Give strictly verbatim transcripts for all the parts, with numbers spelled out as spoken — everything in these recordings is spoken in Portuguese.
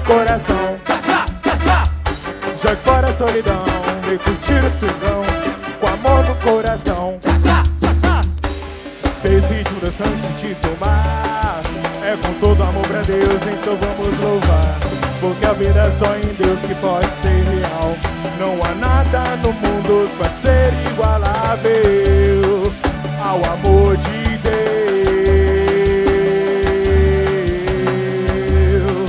coração. Jogue fora a solidão, vem curtir o swingão, com amor no coração. Desejo dançante te tomar, é com todo amor pra Deus, então vamos louvar. Porque a vida é só em Deus que pode ser real. Não há nada no mundo que pode ser igualável ao amor de Deus.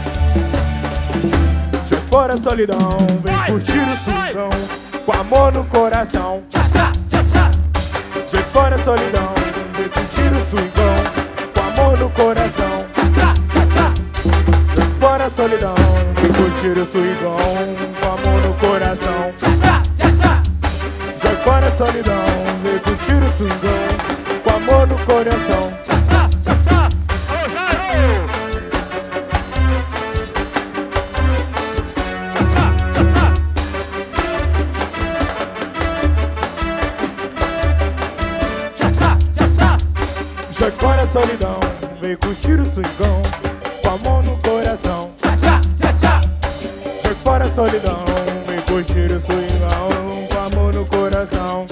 Jogue fora a solidão, vem curtir o swingão, com amor no coração. Jogue fora a solidão, vem curtir o swingão, com amor no coração. Jogue fora a solidão, vem curtir o swingão, com amor no coração. Jogue fora a solidão, vem curtir o swingão, com amor no coração. Jogue fora a solidão, vem curtir o swingão, com amor no coração. Jogue fora a solidão, vem curtir o swingão, com amor no coração.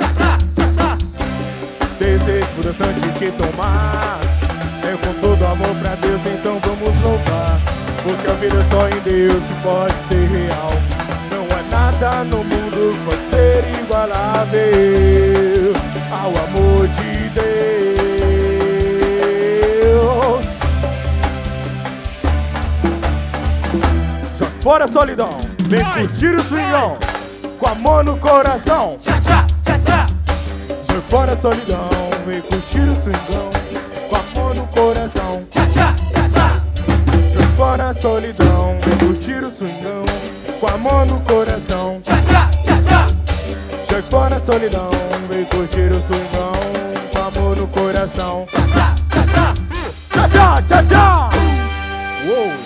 Desejo por dançante te tomar, é com todo amor pra Deus, então vamos louvar. Porque a vida é só em Deus que pode ser real. Não há nada no mundo que pode ser igualável ao amor de Deus. Jogue fora a solidão, vem curtir o swingão, com amor no coração. Jogue fora a solidão, vem curtir o swingão, com amor no coração. Jogue fora a solidão, vem curtir o swingão, com amor no coração. Jogue fora a solidão, vem curtir o swingão, com amor no coração. Tchá, tchá, tchá, tchá. Uou.